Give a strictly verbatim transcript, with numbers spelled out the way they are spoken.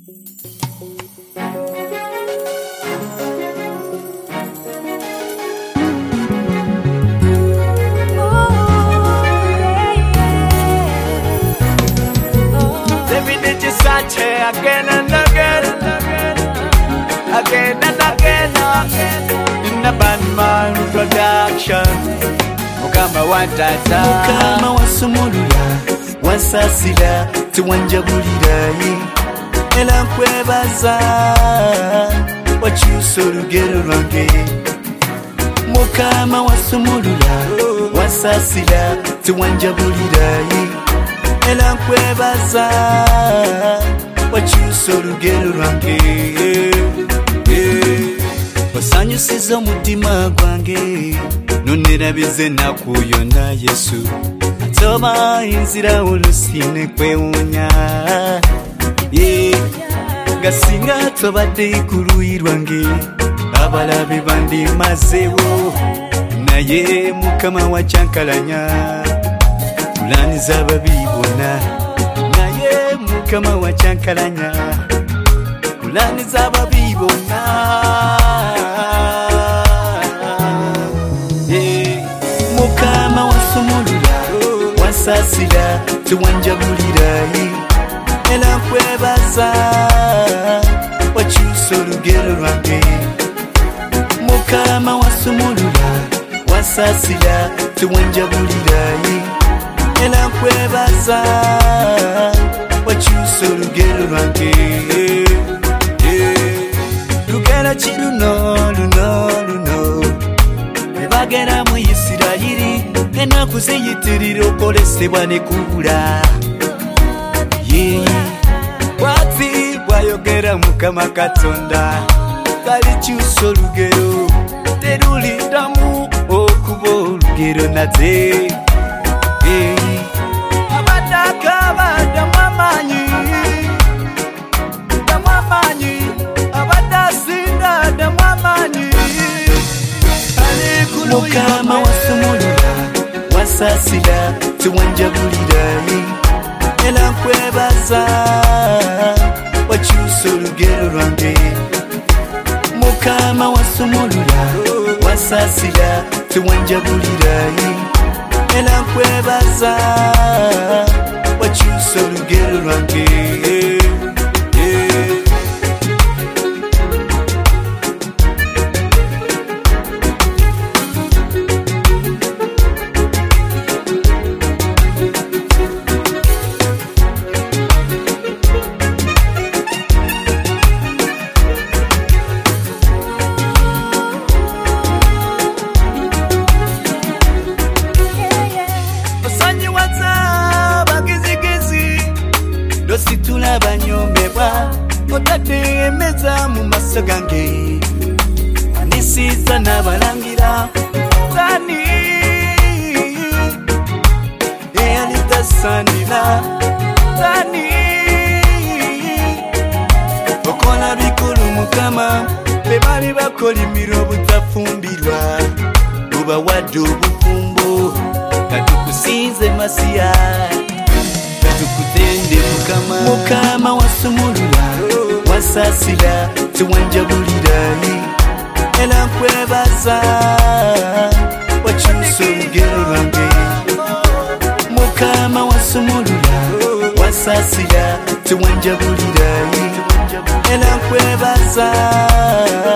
Again and again, again and again, in the Bandman production. Mukama wantata, Mukama wasumulula, wasasira, tuwanjabulira ye. Era nkwebaza, wakyusa olugero lwange. Mukama wasumulula, wasasira, tuwanjabulira ye. Era nkwebaza, wakyusa olugero lwange. Osanyusiza omutima gwange, nonerabize ennaku yonna Yesu. Nsoba enzira olusi ne kwewuunya, nga singa tobadde ku luuyi lwange, abalabe bandimazeewo. Naye Mukama wakyankalanya, pulaani z'ababi bonna. Naye Mukama wakyankalanya, pulaani z'ababi bonna. Mukama wasumulula, wasasira, tuwanjabulira ye. Era nkwebaza, wakyusa olugero lwange. Mukama wasumulula, wasasira, tuwanjabulira ye. Era nkwebaza, wakyusa olugero lwange. Lugero ki luno luno luno, bagera mu Isirayiri, ennaku ziyitirira okolesebwa ne kubula. Ye bw'ati bw'ayogera Mukama Katonda, talikyusa olugero, teruliddamu okuba olugero nate. Abataka baddamu amaanyi, ddamu amaanyi, abatasinda ddamu amaanyi. Mukama wasumulula, wasasira, tuwanjabulira ye. Era nkwebaza, wakyusa olugero lwange. Mukama wasumulula, wasasira, tuwanjabulira ye. Era nkwebaza, wakyusa olugero lwange. Dositula banyombebwa, otadde emeza mu maaso gange. Anisiza n'abalangira, tani eyali tasaanira, tani okola bikulu Mukama, be baali bakolimira obutafumbirwa. Obawadde obufumbo, katukusinze Masiya, katukutende Mukama. Mukama wasumulula, wasasira, tuwanjabulira ye. Era nkwebaza, wakyusa olugero lwange. Mukama wasumulula, wasasira, tuwanjabulira ye. Era nkwebaza,